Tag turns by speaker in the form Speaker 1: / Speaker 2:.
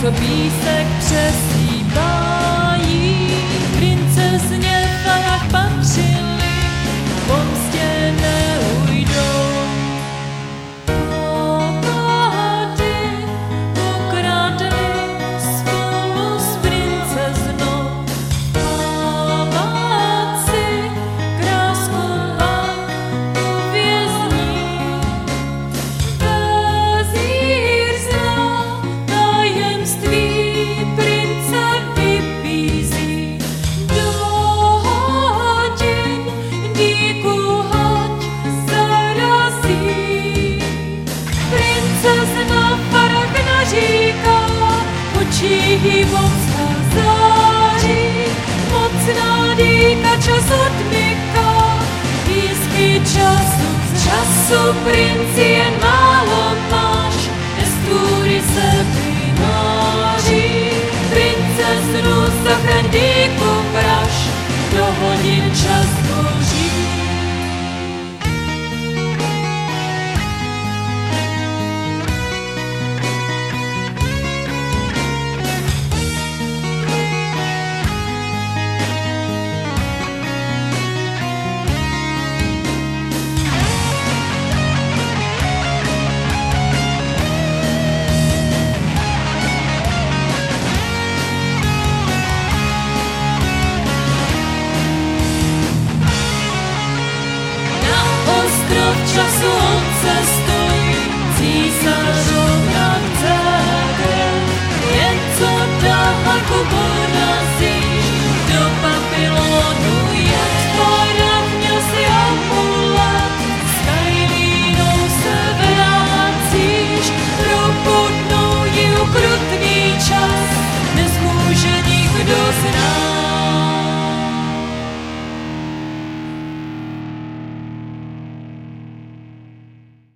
Speaker 1: co písek přesývají. Princezně v farách patřili, pomstě neujdou. Pohody ukradli spolu s princeznou. Paláci krásku pak uvězní. Vezír zná tajemství, prince vybízí. Do hodin díku hať zarazí. Princezna farách naříká, očí moc září. Mocná dýka čas odmyká, jistý času z času, princi jen málo máš, bez tvůry se primáří. Princeznu zachraň dýku vraž, do hodin čas